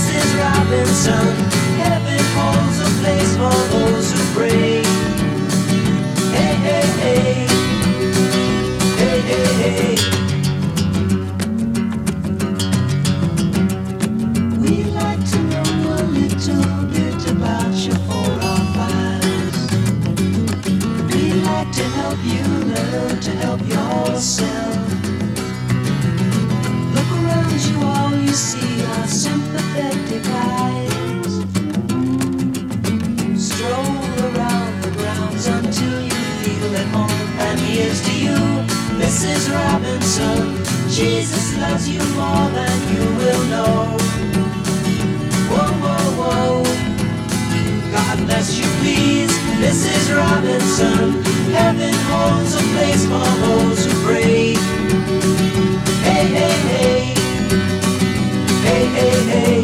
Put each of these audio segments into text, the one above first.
Mrs. Robinson. Heaven holds a place for those who pray. Hey, hey, hey. Hey, hey, hey. We'd like to know a little bit about your 405s. We'd like to help you learn to help yourself. Look around you, all you see are sympathetic eyes. Stroll around the grounds until you feel at home. And here's to you, Mrs. Robinson. Jesus loves you more than you will know. Whoa, whoa, whoa. God bless you, please, Mrs. Robinson. Heaven holds a place for those who pray. Hey, hey, hey. Hey, hey, hey.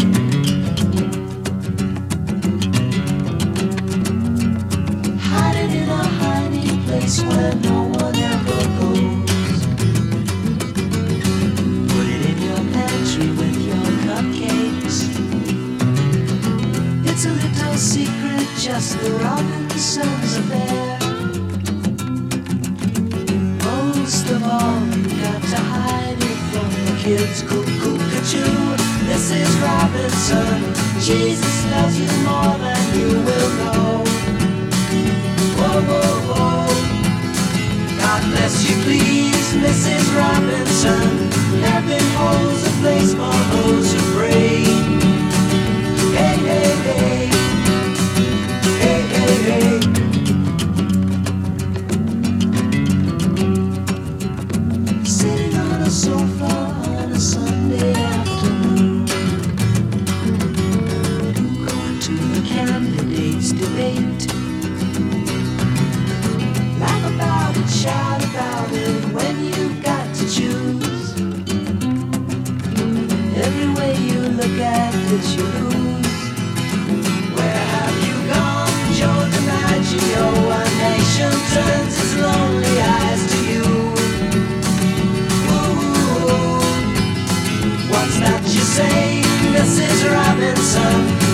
Hiding in a hiding place where no one ever goes. Put it in your pantry with your cupcakes. It's a little secret, just the Robinsons affair. Most of all, you got to hide it from the kids. Cuckoo-ca-choo, Mrs. Robinson. Jesus loves you more than you will know. Whoa, whoa, whoa. God bless you, please, Mrs. Robinson. Heaven holds a place for those who pray. Hey, hey, hey. Hey, hey, hey. Sitting on a sofa on a Sunday afternoon, going to the candidates' debate. Laugh about it, shout about it when you've got to choose. Every way you look at it, you lose. Where have you gone, Joe DiMaggio? A nation turns its lonely eyes to you. Ooh, what's that you say, Mrs. Robinson?